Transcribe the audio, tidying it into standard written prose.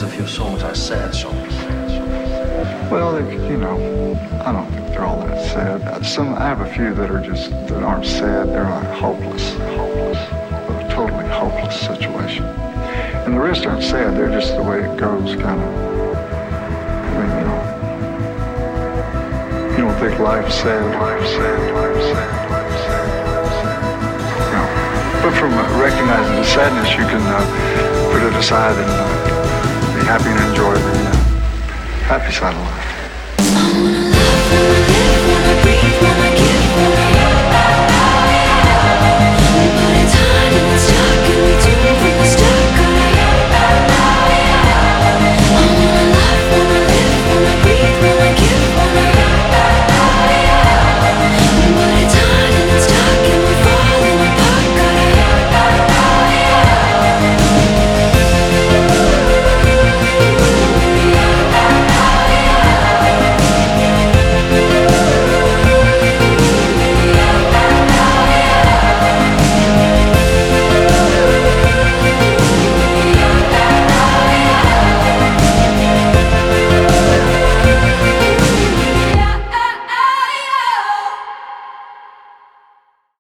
most of your songs are sad songs. Well, you know, I don't think they're all that sad. I have a few that aren't sad. They're like hopeless, a totally hopeless situation. And the rest aren't sad. They're just the way it goes, kind of. I mean, you don't think life's sad. No. But from recognizing the sadness, you can put it aside and be happy and enjoy the happy side of life. I wanna laugh, wanna live, wanna breathe, wanna